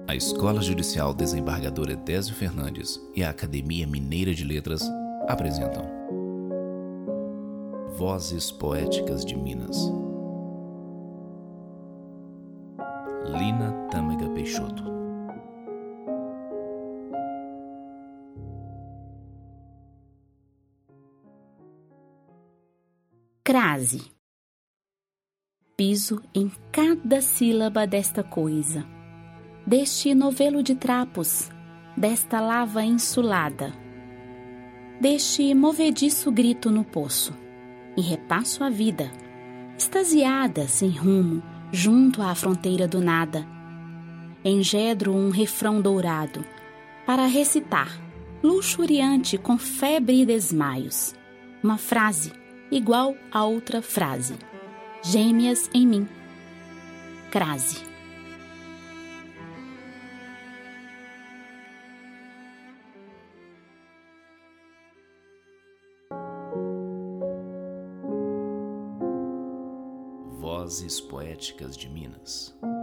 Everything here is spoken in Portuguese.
A Escola Judicial Desembargador Edésio Fernandes e a Academia Mineira de Letras apresentam Vozes Poéticas de Minas. Lina Tâmega Peixoto. Crase. Piso em cada sílaba desta coisa, deste novelo de trapos, desta lava insulada, deste movediço grito no poço, e repasso a vida, extasiada, sem rumo, junto à fronteira do nada. Engedro um refrão dourado, para recitar, luxuriante com febre e desmaios, uma frase igual a outra frase, gêmeas em mim. Crase. Vozes Poéticas de Minas.